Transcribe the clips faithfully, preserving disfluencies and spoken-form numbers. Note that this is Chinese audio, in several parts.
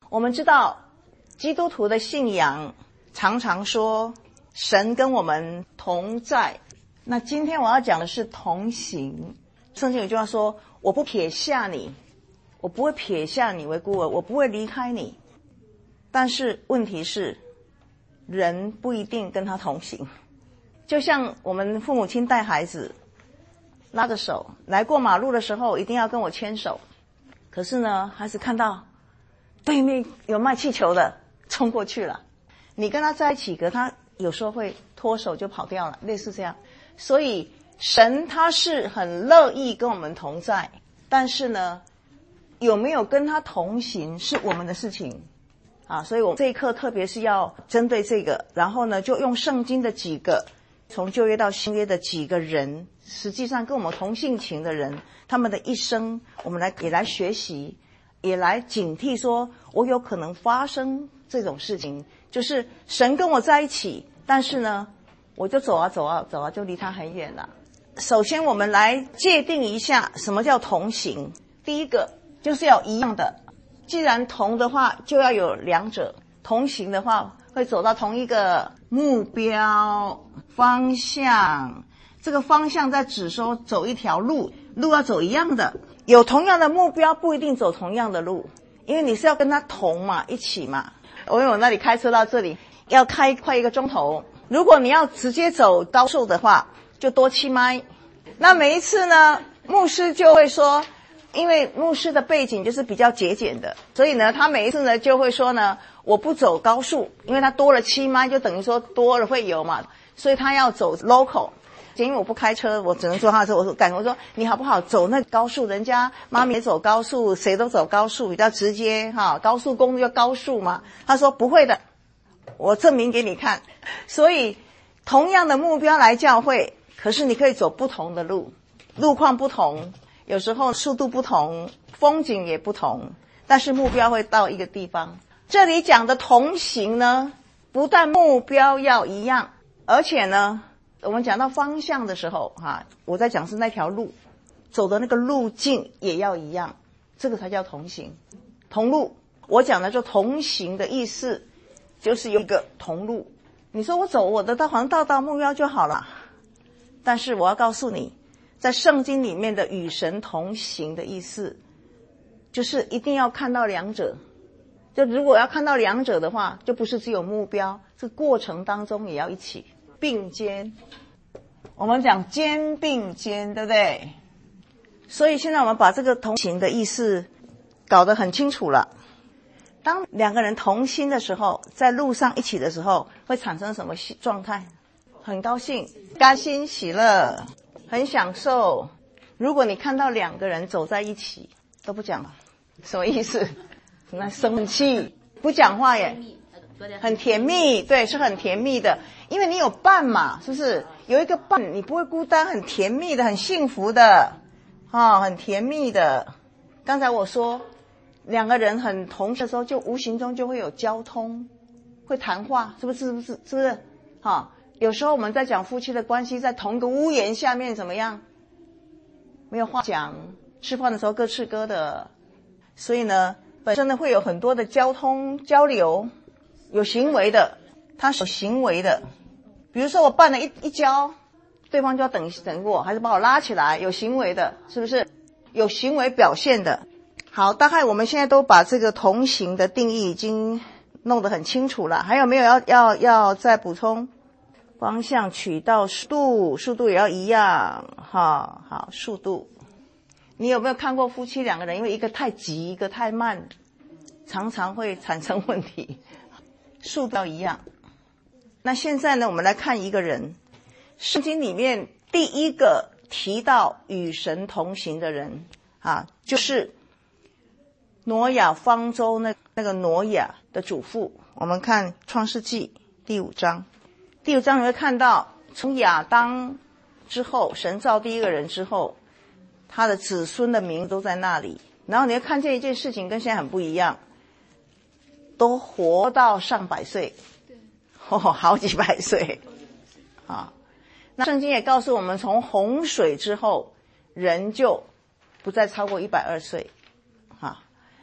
我们知道基督徒的信仰常常说神跟我们同在，那今天我要讲的是同行。圣经有句话说，我不撇下你，我不会撇下你为孤儿，我不会离开你。但是问题是人不一定跟他同行，就像我们父母亲带孩子拉着手来过马路的时候一定要跟我牵手，可是呢孩子看到对面有卖气球的冲过去了，你跟他在一起，可他有时候会脱手就跑掉了，类似这样。所以神他是很乐意跟我们同在，但是呢有没有跟他同行是我们的事情啊。所以我们这一课特别是要针对这个，然后呢就用圣经的几个从旧约到新约的几个人，实际上跟我们同性情的人，他们的一生我们来也来学习，也来警惕，说我有可能发生这种事情，就是神跟我在一起，但是呢我就走啊走啊走啊就离他很远了。首先我们来界定一下什么叫同行。第一个就是要一样的，既然同的话就要有两者，同行的话会走到同一个目标方向，这个方向在指说走一条路，路要走一样的，有同样的目标不一定走同样的路，因为你是要跟他同嘛，一起嘛。我有那里开车到这里要开快一个钟头，如果你要直接走高速的话就多七迈。那每一次呢牧师就会说，因为牧师的背景就是比较节俭的，所以呢他每一次呢就会说呢，我不走高速，因为他多了七迈就等于说多了会油嘛，所以他要走 local。因为我不开车，我只能坐他的车，我说赶我说你好不好走那高速，人家妈咪也走高速，谁都走高速比较直接哈，高速公路要高速嘛。他说不会的，我证明给你看。所以同样的目标来教会，可是你可以走不同的路，路况不同，有时候速度不同，风景也不同，但是目标会到一个地方。这里讲的同行呢，不但目标要一样，而且呢我们讲到方向的时候哈，我在讲是那条路走的那个路径也要一样，这个才叫同行同路。我讲的就同行的意思就是有一个同路，你说我走我的到黄道到目标就好了，但是我要告诉你，在圣经里面的与神同行的意思就是一定要看到两者，就如果要看到两者的话，就不是只有目标，这过程当中也要一起并肩，我们讲肩并肩，对不对？所以现在我们把这个同行的意思搞得很清楚了。当两个人同心的时候，在路上一起的时候，会产生什么状态？很高兴，甘心喜乐，很享受。如果你看到两个人走在一起都不讲了，什么意思？那生气不讲话耶，很甜蜜，对，是很甜蜜的，因为你有伴嘛，是不是？有一个伴你不会孤单，很甜蜜的，很幸福的啊，很甜蜜的。刚才我说两个人很同的时候，就无形中就会有交通，会谈话，是不是？是不是？是不是？啊，有时候我们在讲夫妻的关系，在同一个屋檐下面怎么样？没有话讲，吃饭的时候各吃各的，所以呢本身呢会有很多的交通交流，有行为的，他是有行为的，比如说我绊了一一跤，对方就要等等我，还是把我拉起来，有行为的，是不是？有行为表现的。好，大概我们现在都把这个同行的定义已经弄得很清楚了，还有没有要要要再补充？方向取到速度，速度也要一样哈。好，速度。你有没有看过夫妻两个人因为一个太急一个太慢，常常会产生问题？速度要一样。那现在呢我们来看一个人，圣经里面第一个提到与神同行的人啊，就是挪亚方舟那那个挪亚的祖父。我们看创世纪第五章，第五章你会看到从亚当之后，神造第一个人之后，他的子孙的名都在那里，然后你会看见一件事情跟现在很不一样，都活到上百岁，哦，好几百岁啊。那圣经也告诉我们，从洪水之后人就不再超过一百二十岁啊。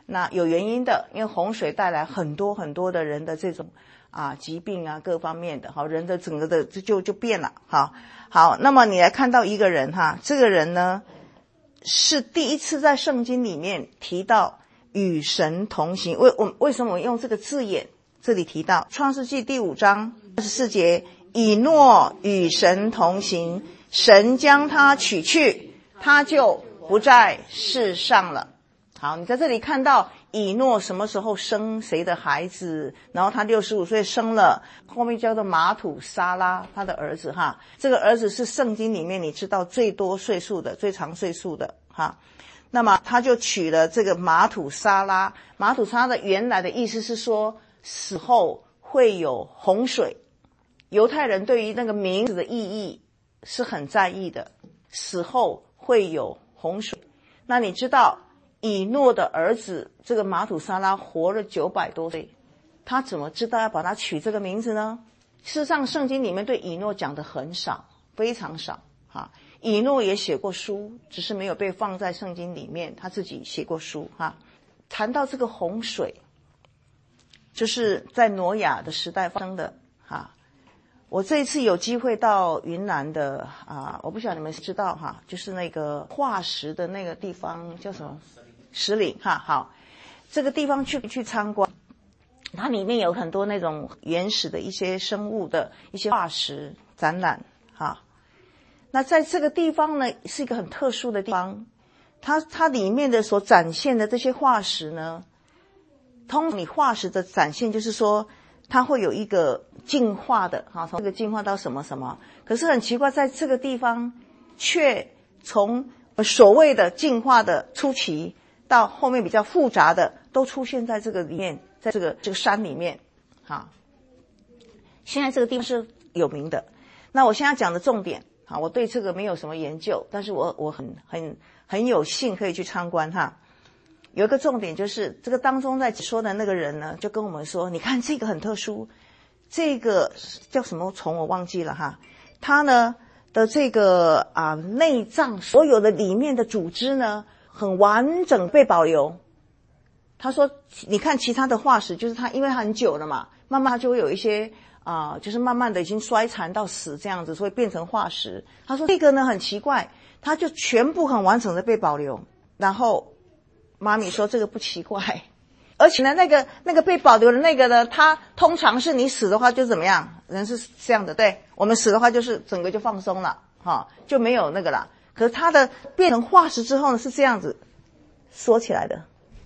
那有原因的，因为洪水带来很多很多的人的这种啊疾病啊各方面的，好，人的整个的就就变了，好，好，那么你来看到一个人哈，这个人呢是第一次在圣经里面提到与神同行。为我为什么我用这个字眼？这里提到创世纪第五章二十四节，以诺与神同行，神将他取去，他就不在世上了。好，你在这里看到以诺什么时候生谁的孩子，然后他六十五岁生了，后面叫做马土沙拉，他的儿子哈。这个儿子是圣经里面你知道最多岁数的，最长岁数的哈。那么他就取了这个马土沙拉，马土沙拉的原来的意思是说死后会有洪水。犹太人对于那个名字的意义是很在意的，死后会有洪水。那你知道以诺的儿子这个马土沙拉活了九百多岁，他怎么知道要把他取这个名字呢？事实上圣经里面对以诺讲的很少，非常少哈。以诺也写过书，只是没有被放在圣经里面，他自己写过书哈。谈到这个洪水，就是在挪亚的时代发生的哈。我这一次有机会到云南的啊，我不晓得你们知道哈，就是那个化石的那个地方叫什么？石岭哈。好，这个地方去去参观，它里面有很多那种原始的一些生物的一些化石展览哈。那在这个地方呢，是一个很特殊的地方，它它里面的所展现的这些化石呢，通常你化石的展现就是说它会有一个进化的哈，从这个进化到什么什么。可是很奇怪，在这个地方却从所谓的进化的初期到后面比较复杂的，都出现在这个里面，在这个这个山里面哈。现在这个地方是有名的。那我现在讲的重点啊，我对这个没有什么研究，但是我我很很很有幸可以去参观哈。有一个重点就是这个当中在说的那个人呢，就跟我们说，你看这个很特殊，这个叫什么虫我忘记了哈，它呢的这个啊内脏所有的里面的组织呢很完整被保留。他说你看其他的化石，就是它因为它很久了嘛，慢慢它就会有一些啊、呃，就是慢慢的已经衰残到死这样子，所以变成化石。他说这个呢很奇怪，它就全部很完整的被保留。然后妈咪说这个不奇怪，而且呢那个那个被保留的那个呢，它通常是你死的话就怎么样，人是这样的，对，我们死的话就是整个就放松了哈，就没有那个了。可是它的变成化石之后呢是这样子缩起来的，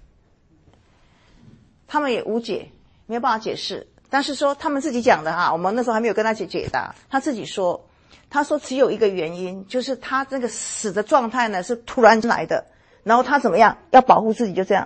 他们也无解，没有办法解释。但是说他们自己讲的哈，我们那时候还没有跟他解解答，他自己说，他说只有一个原因，就是他这个死的状态呢是突然来的，然后他怎么样要保护自己，就这样。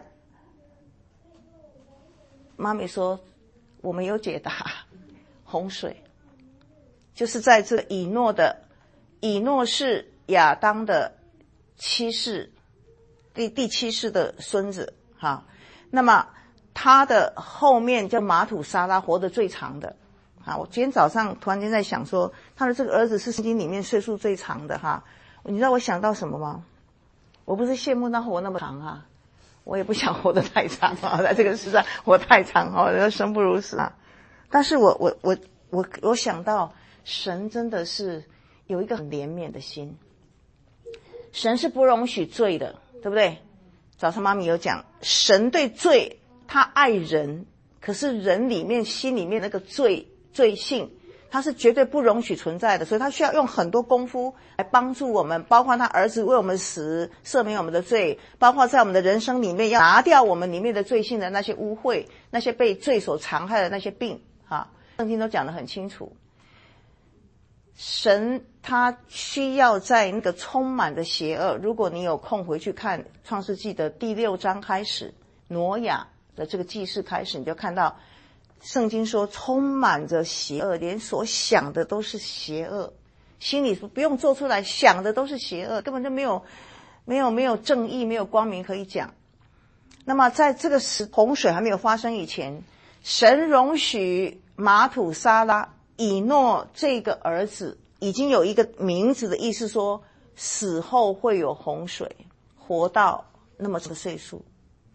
妈咪说我们有解答，洪水就是在这个以诺的，以诺是亚当的七世，第第七世的孙子哈。那么他的后面叫马土沙拉，活得最长的啊！我今天早上突然间在想说，他的这个儿子是圣经里面岁数最长的哈。你知道我想到什么吗？我不是羡慕他活那么长啊，我也不想活得太长啊，在这个世上活太长啊，人生不如死啊。但是我我我我我想到，神真的是有一个很怜悯的心，神是不容许罪的，对不对？早上妈咪有讲，神对罪。他爱人，可是人里面心里面那个罪罪性，他是绝对不容许存在的，所以他需要用很多功夫来帮助我们，包括他儿子为我们死，赦免我们的罪，包括在我们的人生里面要拿掉我们里面的罪性的那些污秽，那些被罪所残害的那些病啊，圣经都讲得很清楚。神他需要在那个充满的邪恶，如果你有空回去看创世纪的第六章开始，挪亚的这个记事开始，你就看到圣经说充满着邪恶，连所想的都是邪恶，心里不用做出来，想的都是邪恶，根本就没有没有没有正义，没有光明可以讲。那么在这个时洪水还没有发生以前，神容许马土沙拉以诺这个儿子已经有一个名字的意思，说死后会有洪水，活到那么这个岁数。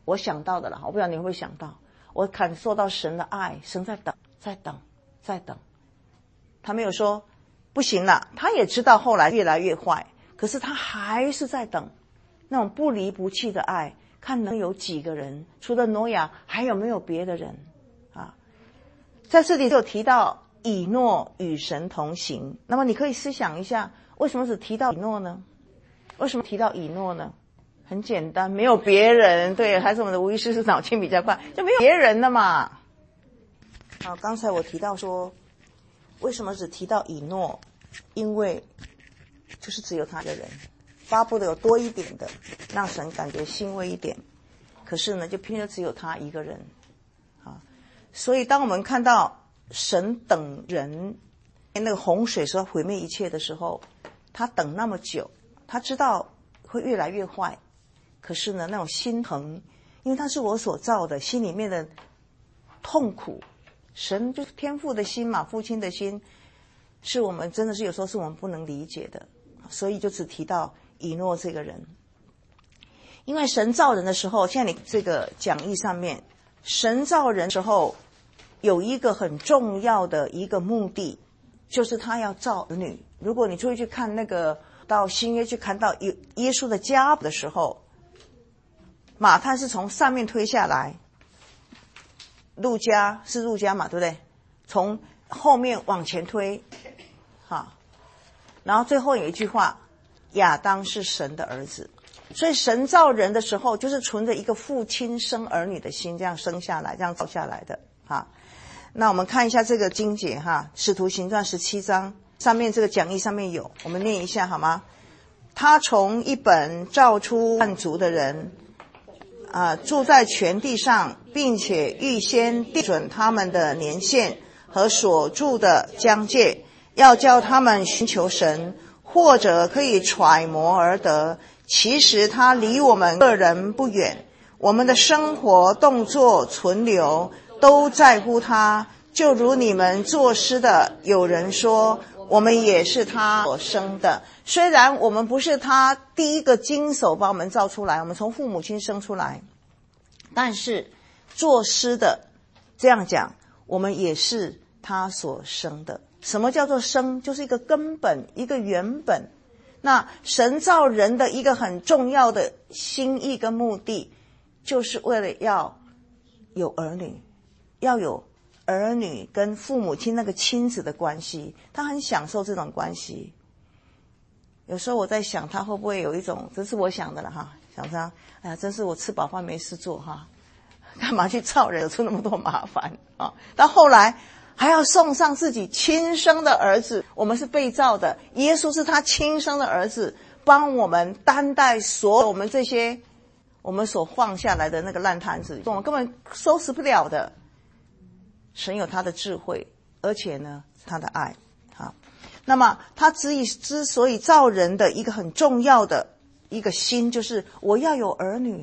我想到的啦，我不知道你会不会想到，我感受到神的爱，神在等，在等，在等。他没有说不行了，他也知道后来越来越坏，可是他还是在等，那种不离不弃的爱。看能有几个人，除了挪亚，还有没有别的人啊？在这里就提到以诺与神同行，那么你可以思想一下，为什么只提到以诺呢？为什么提到以诺呢？很简单，没有别人。对，还是我们的吴医师是脑筋比较快，就没有别人了嘛。好，刚才我提到说，为什么只提到以诺？因为就是只有他一个人，巴不得有多一点的，让神感觉欣慰一点。可是呢，就偏偏只有他一个人啊。所以当我们看到神等人，那个洪水说毁灭一切的时候，他等那么久，他知道会越来越坏。可是呢，那种心疼，因为他是我所造的，心里面的痛苦，神就是天父的心嘛，父亲的心，是我们真的是有时候是我们不能理解的。所以就只提到以诺这个人。因为神造人的时候，现在你这个讲义上面，神造人的时候有一个很重要的一个目的，就是他要造儿女。如果你出去看那个到新约去看到耶稣的家谱的时候，马太是从上面推下来，路加是路加嘛，对不对？从后面往前推，好，然后最后有一句话，亚当是神的儿子。所以神造人的时候，就是存着一个父亲生儿女的心，这样生下来，这样造下来的。哈，那我们看一下这个经节哈，《使徒行传》十七章上面这个讲义上面有，我们念一下好吗？他从一本造出万族的人，啊、呃，住在全地上，并且预先定准他们的年限和所住的疆界，要叫他们寻求神，或者可以揣摩而得。其实他离我们个人不远，我们的生活、动作、存留都在乎他。就如你们作诗的，有人说我们也是他所生的。虽然我们不是他第一个经手把我们造出来，我们从父母亲生出来，但是作诗的这样讲，我们也是他所生的。什么叫做生？就是一个根本，一个原本。那神造人的一个很重要的心意跟目的，就是为了要有儿女，要有儿女跟父母亲那个亲子的关系，他很享受这种关系。有时候我在想，他会不会有一种，这是我想的了哈，想说，哎呀，真是我吃饱饭没事做哈，干嘛去造人，有出那么多麻烦啊？到后来还要送上自己亲生的儿子，我们是被造的，耶稣是他亲生的儿子，帮我们担待所有我们这些我们所放下来的那个烂摊子，我们根本收拾不了的。神有他的智慧，而且呢他的爱。好，那么他之以之所以造人的一个很重要的一个心，就是我要有儿女。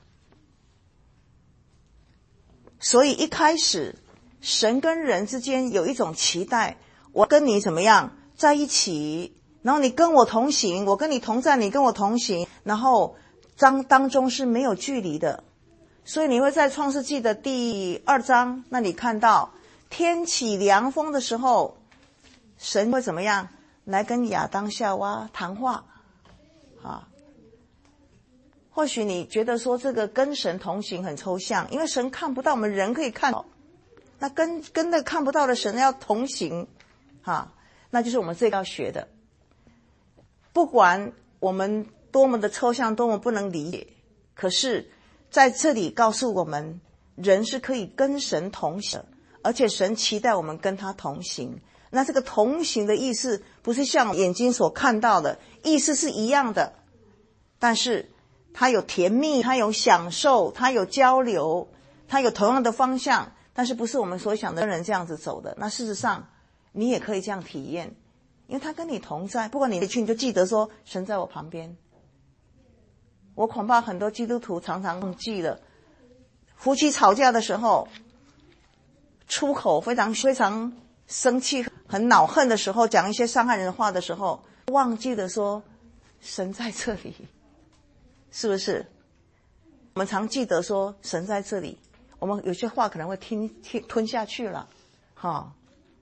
所以一开始神跟人之间有一种期待，我跟你怎么样在一起，然后你跟我同行，我跟你同在，你跟我同行，然后当当中是没有距离的。所以你会在创世纪的第二章那里看到，天起凉风的时候，神会怎么样来跟亚当夏娃谈话啊？或许你觉得说这个跟神同行很抽象，因为神看不到，我们人可以看到，那跟跟那看不到的神要同行啊，那就是我们最要学的。不管我们多么的抽象，多么不能理解，可是在这里告诉我们，人是可以跟神同行的，而且神期待我们跟他同行。那这个同行的意思不是像眼睛所看到的，意思是一样的，但是它有甜蜜，它有享受，它有交流，它有同样的方向，但是不是我们所想的跟人这样子走的。那事实上你也可以这样体验，因为他跟你同在，不管你去你就记得说神在我旁边。我恐怕很多基督徒常常忘记了，夫妻吵架的时候，出口非常非常生气很恼恨的时候，讲一些伤害人的话的时候，忘记了说神在这里，是不是？ 我们常记得说神在这里，我们有些话可能会听听吞下去了。好，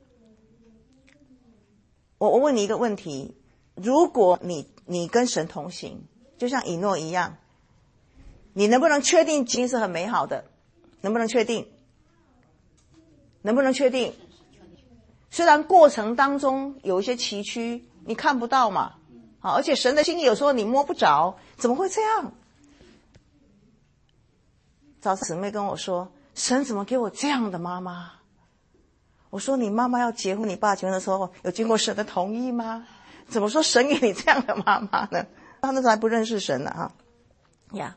我我问你一个问题，如果你你跟神同行，就像以诺一样，你能不能确定今天是很美好的？能不能确定？能不能确定？虽然过程当中有一些崎岖，你看不到嘛，好，而且神的心意有时候你摸不着，怎么会这样？早上姊妹跟我说，神怎么给我这样的妈妈？我说你妈妈要结婚，你爸结婚的时候有经过神的同意吗？怎么说神给你这样的妈妈呢？他那时候还不认识神呢哈呀。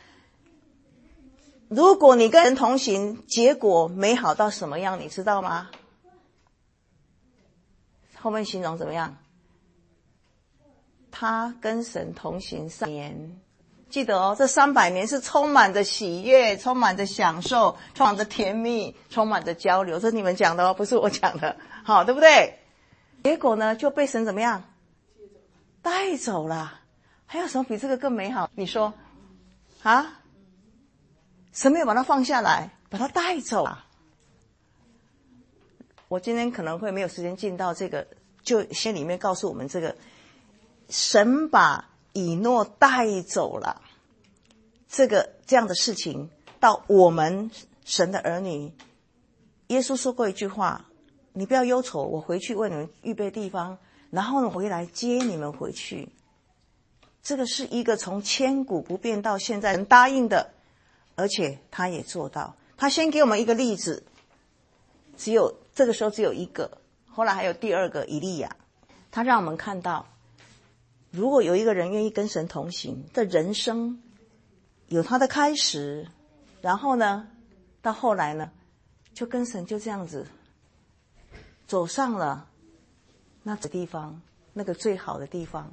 如果你跟人同行，结果美好到什么样，你知道吗？后面形容怎么样？他跟神同行三年，记得哦，这三百年是充满着喜悦，充满着享受，充满着甜蜜，充满着交流。这是你们讲的哦，不是我讲的，好，对不对？结果呢，就被神怎么样？带走了。还有什么比这个更美好？你说啊？神没有把它放下来，把它带走了。我今天可能会没有时间进到这个，就先里面告诉我们这个，神把以诺带走了，这个这样的事情到我们神的儿女。耶稣说过一句话，你不要忧愁，我回去为你们预备地方，然后呢回来接你们回去。这个是一个从千古不变到现在人答应的，而且他也做到。他先给我们一个例子，只有这个时候只有一个，后来还有第二个以利亚。他让我们看到，如果有一个人愿意跟神同行的人生，有他的开始，然后呢到后来呢就跟神就这样子走上了那个地方，那个最好的地方。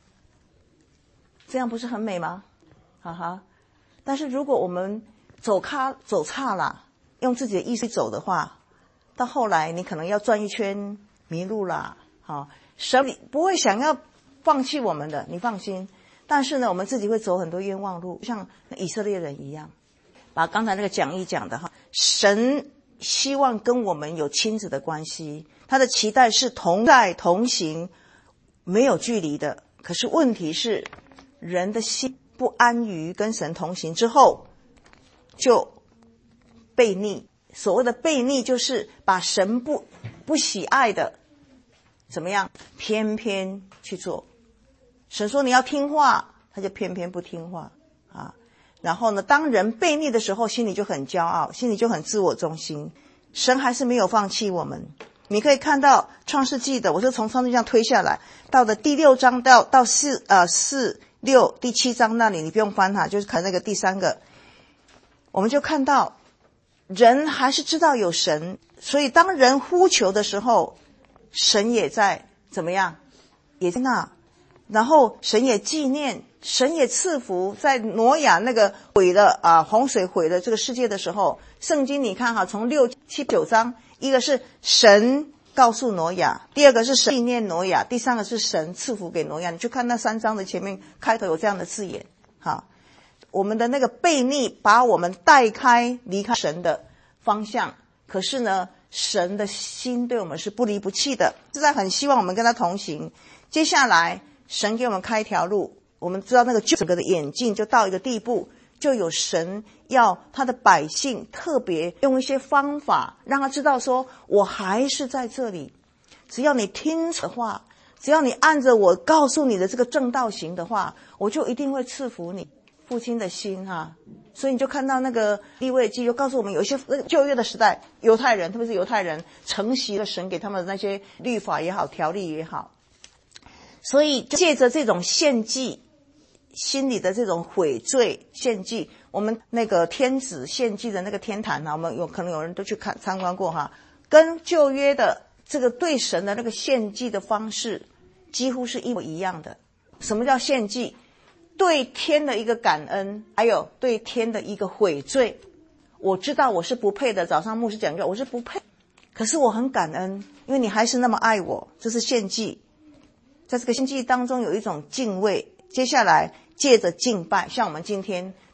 这样不是很美吗？哈哈。但是如果我们走卡走差了，用自己的意识走的话，到后来你可能要转一圈迷路了。好，神不会想要放弃我们的，你放心。但是呢，我们自己会走很多冤枉路，像以色列人一样。把刚才那个讲义讲的哈，神希望跟我们有亲子的关系，他的期待是同在同行，没有距离的。可是问题是，人的心不安于跟神同行之后，就悖逆。所谓的悖逆，就是把神不不喜爱的怎么样，偏偏去做。神说你要听话，他就偏偏不听话啊。然后呢，当人悖逆的时候，心里就很骄傲，心里就很自我中心。神还是没有放弃我们。你可以看到创世纪的，我是从创世纪这样推下来，到的第六章到到四呃四六第七章那里，你不用翻它，就是看那个第三个，我们就看到人还是知道有神，所以当人呼求的时候，神也在怎么样，也在那，然后神也纪念，神也赐福。在挪亚那个毁了啊洪水毁了这个世界的时候，圣经你看哈，从六七九章，一个是神告诉挪亚，第二个是神纪念挪亚，第三个是神赐福给挪亚。你去看那三章的前面开头有这样的字眼。好，我们的那个悖逆把我们带开离开神的方向，可是呢神的心对我们是不离不弃的，实在很希望我们跟他同行。接下来神给我们开一条路，我们知道那个整个的眼镜就到一个地步，就有神要他的百姓特别用一些方法让他知道说，我还是在这里，只要你听的话，只要你按着我告诉你的这个正道行的话，我就一定会赐福你。父亲的心哈、啊，所以你就看到那个利未记就告诉我们，有一些旧约的时代犹太人，特别是犹太人承袭了神给他们的那些律法也好，条例也好，所以借着这种献祭，心里的这种悔罪献祭，我们那个天子献祭的那个天坛啊，我们有可能有人都去看参观过哈，跟旧约的这个对神的那个献祭的方式几乎是一模一样的。什么叫献祭？对天的一个感恩，还有对天的一个悔罪。我知道我是不配的，早上牧师讲过，我是不配，可是我很感恩，因为你还是那么爱我，这是献祭。在这个献祭当中有一种敬畏，接下来借着敬拜，像我们今天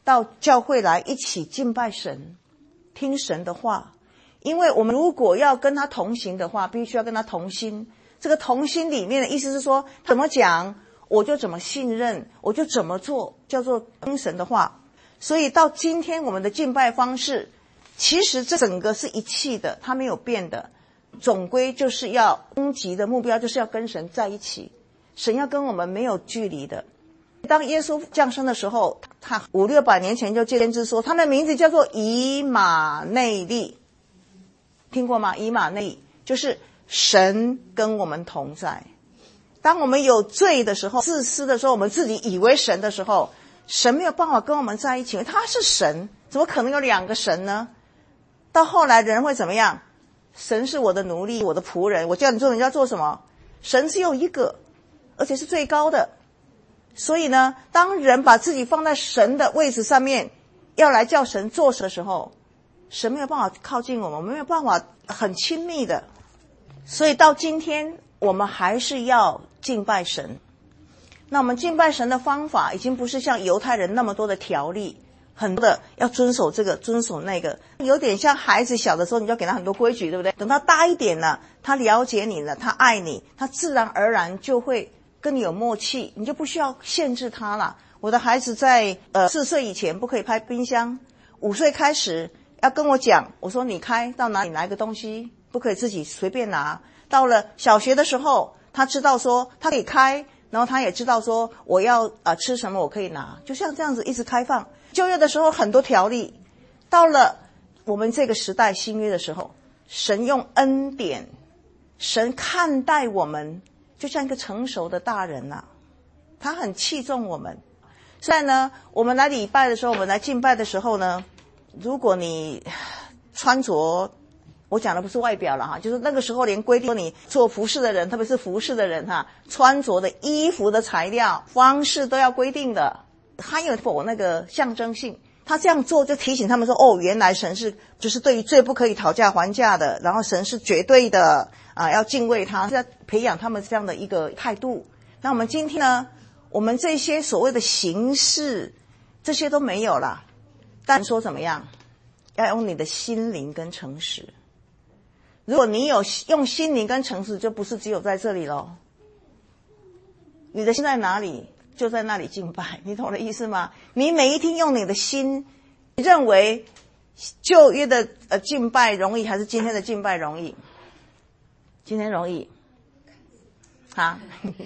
到教会来一起敬拜神，听神的话。因为我们如果要跟他同行的话，必须要跟他同心。这个同心里面的意思是说，怎么讲我就怎么信任，我就怎么做，叫做听神的话。所以到今天我们的敬拜方式，其实这整个是一气的，它没有变的，总归就是要终极的目标就是要跟神在一起，神要跟我们没有距离的。当耶稣降生的时候，他五六百年前就先知说他的名字叫做以马内利，听过吗？以马内利就是神跟我们同在。当我们有罪的时候，自私的时候，我们自己以为神的时候，神没有办法跟我们在一起，他是神，怎么可能有两个神呢？到后来人会怎么样？神是我的奴隶，我的仆人，我叫你做人家做什么？神只有一个，而且是最高的。所以呢，当人把自己放在神的位置上面，要来叫神做的时候，神没有办法靠近我们，我们没有办法很亲密的。所以到今天我们还是要敬拜神。那我们敬拜神的方法已经不是像犹太人那么多的条例，很多的要遵守这个遵守那个，有点像孩子小的时候你就要给他很多规矩，对不对？等他大一点了，他了解你了，他爱你，他自然而然就会跟你有默契，你就不需要限制他了。我的孩子在呃四岁以前不可以拍冰箱，五岁开始要跟我讲，我说你开到哪里拿一个东西，不可以自己随便拿。到了小学的时候，他知道说他可以开，然后他也知道说我要呃吃什么我可以拿，就像这样子一直开放。旧约的时候很多条例，到了我们这个时代新约的时候，神用恩典，神看待我们就像一个成熟的大人啊，他很器重我们。现在呢，我们来礼拜的时候，我们来敬拜的时候呢，如果你穿着，我讲的不是外表了哈，就是那个时候连规定你做服饰的人，特别是服饰的人哈，穿着的衣服的材料方式都要规定的，还有否那个象征性。他这样做就提醒他们说，哦，原来神是就是对于罪不可以讨价还价的，然后神是绝对的啊，要敬畏他，是要培养他们这样的一个态度。那我们今天呢，我们这些所谓的形式这些都没有了，但说怎么样，要用你的心灵跟诚实。如果你有用心灵跟诚实，就不是只有在这里咯，你的心在哪里就在那里敬拜，你懂我的意思吗？你每一天用你的心，你认为旧约的呃敬拜容易还是今天的敬拜容易？今天容易啊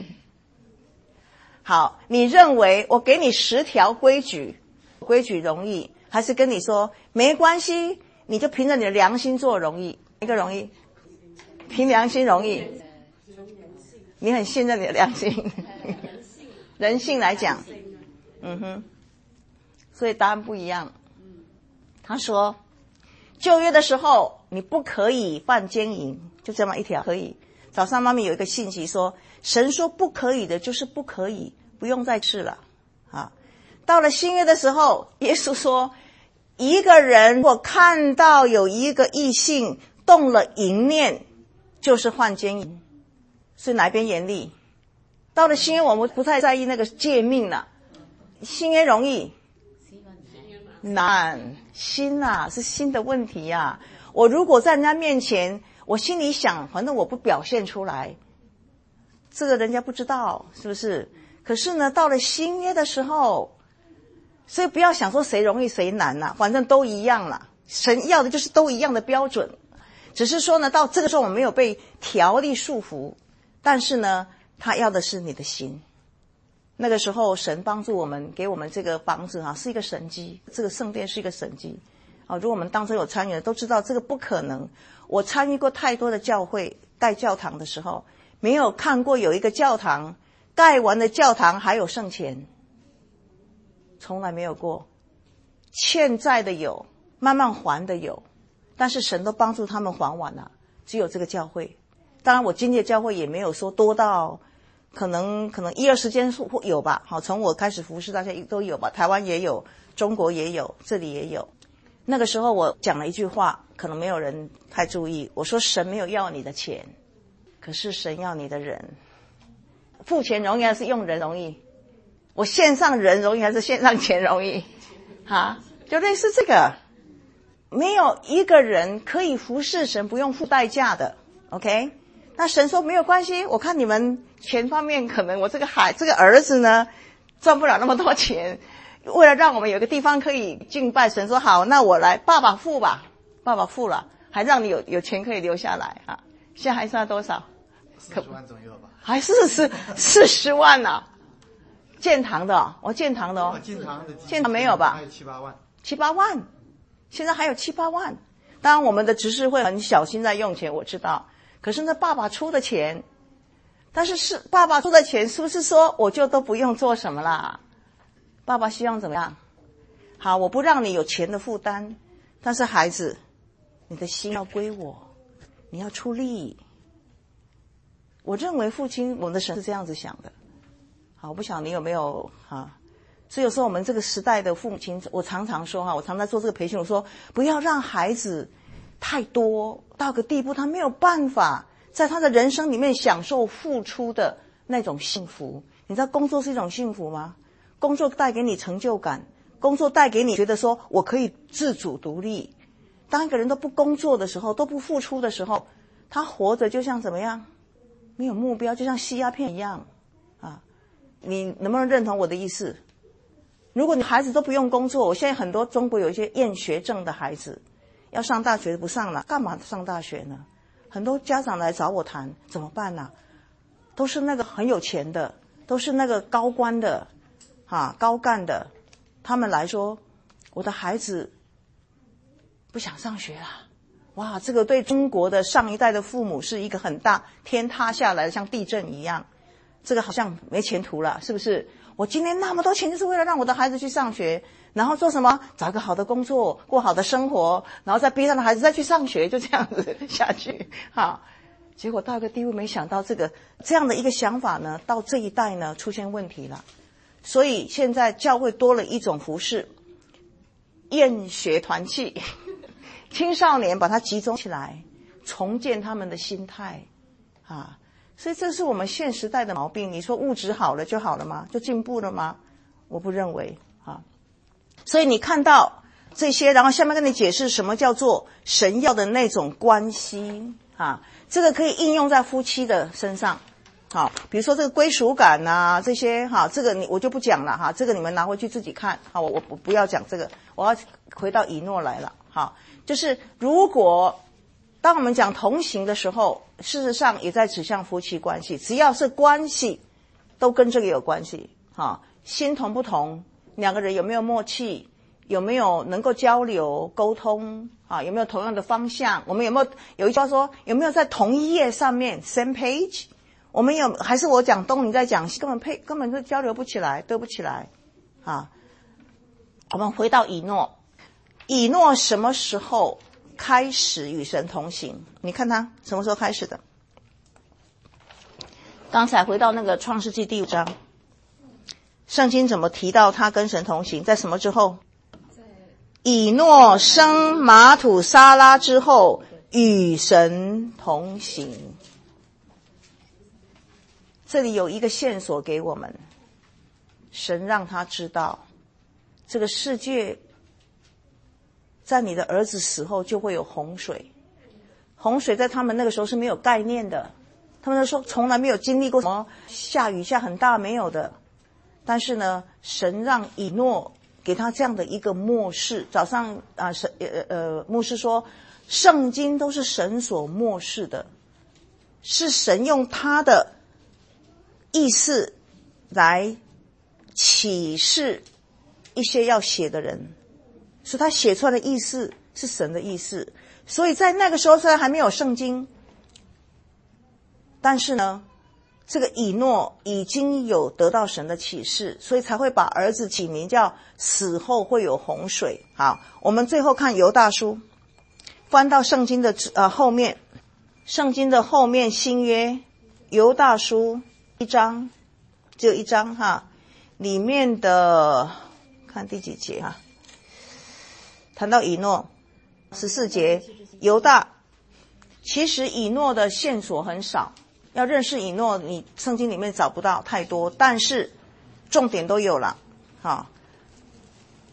好，你认为我给你十条规矩，规矩容易，还是跟你说没关系，你就凭着你的良心做容易？一个容易，凭良心容易，你很信任你的良心人性来讲，嗯哼，所以答案不一样。他说旧约的时候你不可以犯奸淫，就这么一条可以。早上妈咪有一个信息说，神说不可以的就是不可以，不用再试了啊。到了新约的时候，耶稣说一个人如果看到有一个异性动了淫念，就是犯奸淫。是哪边严厉？到了新约我们不太在意那个诫命了，新约容易难，心啊是心的问题啊。我如果在人家面前，我心里想反正我不表现出来，这个人家不知道是不是？可是呢到了新约的时候，所以不要想说谁容易谁难啊，反正都一样啦，神要的就是都一样的标准。只是说呢到这个时候我们没有被条例束缚，但是呢他要的是你的心。那个时候神帮助我们，给我们这个房子啊是一个神迹，这个圣殿是一个神迹啊。如果我们当中有参与的都知道这个不可能。我参与过太多的教会盖教堂的时候，没有看过有一个教堂盖完的教堂还有剩钱，从来没有过。欠债的有，慢慢还的有，但是神都帮助他们还完了，只有这个教会。当然我经历的教会也没有说多到可能可能一二十间有吧，好，从我开始服侍大家都有吧，台湾也有，中国也有，这里也有。那个时候我讲了一句话，可能没有人太注意，我说神没有要你的钱，可是神要你的人。付钱容易还是用人容易？我献上人容易还是献上钱容易？ 啊，就类似这个，没有一个人可以服侍神不用付代价的 ，OK？ 那神说没有关系，我看你们钱方面可能我这个孩这个儿子呢赚不了那么多钱，为了让我们有个地方可以敬拜神，说好，那我来，爸爸付吧，爸爸付了，还让你有有钱可以留下来啊。现在还剩下多少？ 四十万左右吧。 还是是四十万呢、啊？建堂的、哦，我建堂的哦。 建堂的建堂没有吧？ 还有七八万。 七八万，现在还有七八万。当然，我们的执事会很小心在用钱，我知道。可是那爸爸出的钱，但是是爸爸出的钱，是不是说我就都不用做什么啦？爸爸希望怎么样？好，我不让你有钱的负担，但是孩子，你的心要归我，你要出力。我认为父亲，我们的神是这样子想的。好，我不晓得你有没有哈？所以有时候我们这个时代的父母亲，我常常说哈，我常在做这个培训，我说不要让孩子太多到个地步，他没有办法在他的人生里面享受付出的那种幸福。你知道工作是一种幸福吗？工作带给你成就感，工作带给你觉得说我可以自主独立。当一个人都不工作的时候，都不付出的时候，他活着就像怎么样？没有目标，就像吸鸦片一样啊！你能不能认同我的意思？如果你孩子都不用工作，我现在很多中国有一些厌学症的孩子，要上大学不上了，干嘛上大学呢？很多家长来找我谈，怎么办呢、啊？都是那个很有钱的，都是那个高官的，啊，高干的，他们来说，我的孩子不想上学了。哇，这个对中国的上一代的父母是一个很大天塌下来的，像地震一样，这个好像没前途了，是不是？我今天那么多钱就是为了让我的孩子去上学，然后做什么？找一个好的工作，过好的生活，然后再逼他的孩子再去上学，就这样子下去。好，结果到一个地步，没想到这个这样的一个想法呢，到这一代呢出现问题了。所以现在教会多了一种服事，厌学团契，青少年把它集中起来，重建他们的心态啊。所以这是我们现时代的毛病。你说物质好了就好了吗？就进步了吗？我不认为啊。所以你看到这些，然后下面跟你解释什么叫做神要的那种关系啊。这个可以应用在夫妻的身上。好，比如说这个归属感啊，这些哈，这个你我就不讲了哈，这个你们拿回去自己看。好，我我不要讲这个，我要回到以诺来了。好，就是如果当我们讲同行的时候，事实上也在指向夫妻关系，只要是关系都跟这个有关系。好，心同不同，两个人有没有默契，有没有能够交流沟通啊，有没有同样的方向，我们有没有有一句话说有没有在同一页上面 same page， 我们有还是我讲东你在讲西，根本配根本就交流不起来，对不起来啊。我们回到以诺，以诺什么时候开始与神同行？你看他什么时候开始的？刚才回到那个创世纪第五章，圣经怎么提到他跟神同行？在什么之后？以诺生马土沙拉之后，与神同行。这里有一个线索给我们，神让他知道，这个世界在你的儿子死后就会有洪水。洪水在他们那个时候是没有概念的，他们那时候从来没有经历过什么下雨下很大，没有的。但是呢，神让以诺给他这样的一个默示。早上啊，神呃呃牧师说，圣经都是神所默示的，是神用他的意思来启示一些要写的人，所以他写出来的意思是神的意思。所以在那个时候虽然还没有圣经，但是呢，这个以诺已经有得到神的启示，所以才会把儿子起名叫死后会有洪水。好，我们最后看犹大书，翻到圣经的呃后面，圣经的后面新约犹大书一章，只有一章哈，里面的看第几节哈，谈到以诺十四节，犹大。其实以诺的线索很少，要认识以诺你圣经里面找不到太多，但是重点都有了。好，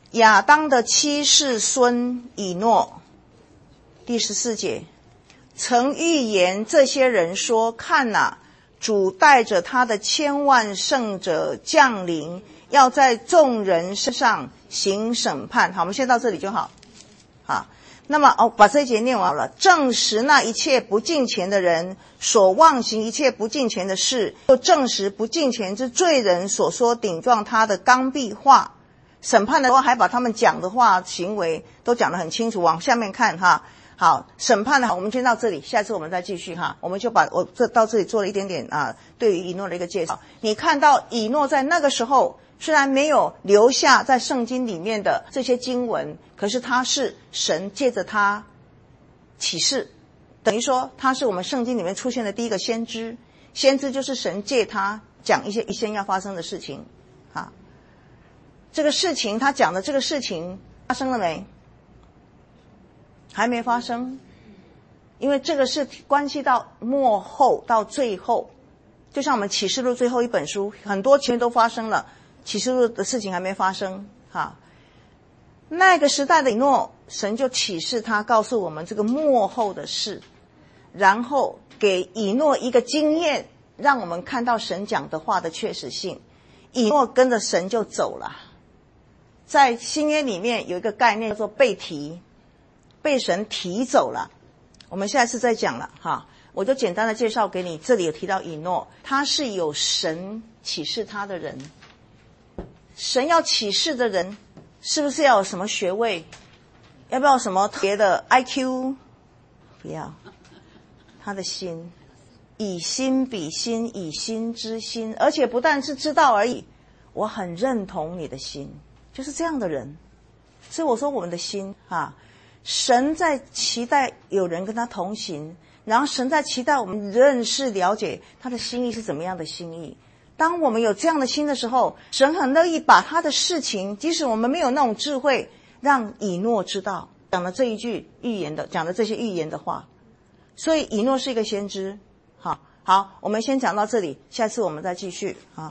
亚当的七世孙以诺，第十四节，曾预言这些人说，看哪，主带着他的千万圣者降临，要在众人身上行审判。好，我们先到这里就好。好，那么哦，把这一节念完了。证实那一切不敬虔的人所妄行一切不敬虔的事，又证实不敬虔之罪人所说顶撞他的刚愎话。审判的时候还把他们讲的话行为都讲得很清楚，往下面看哈。好，审判的我们先到这里，下次我们再继续哈。我们就把我这到这里做了一点点啊，对于以诺的一个介绍。你看到以诺在那个时候虽然没有留下在圣经里面的这些经文，可是他是神借着他启示，等于说他是我们圣经里面出现的第一个先知。先知就是神借他讲一些一生要发生的事情啊。这个事情他讲的这个事情发生了没？还没发生，因为这个是关系到末后到最后，就像我们启示录最后一本书，很多前面都发生了，启示录的事情还没发生哈。那个时代的以诺，神就启示他，告诉我们这个末后的事，然后给以诺一个经验，让我们看到神讲的话的确实性。以诺跟着神就走了。在新约里面有一个概念叫做被提，被神提走了。我们下次再讲了哈，我就简单的介绍给你。这里有提到以诺，他是有神启示他的人。神要启示的人，是不是要有什么学位？要不要有什么特别的 I Q？ 不要，他的心，以心比心，以心知心，而且不但是知道而已，我很认同你的心，就是这样的人。所以我说我们的心啊，神在期待有人跟他同行，然后神在期待我们认识了解他的心意是怎么样的心意。当我们有这样的心的时候，神很乐意把他的事情，即使我们没有那种智慧，让以诺知道，讲了这一句预言的，讲了这些预言的话。所以以诺是一个先知。好，好，我们先讲到这里，下次我们再继续啊。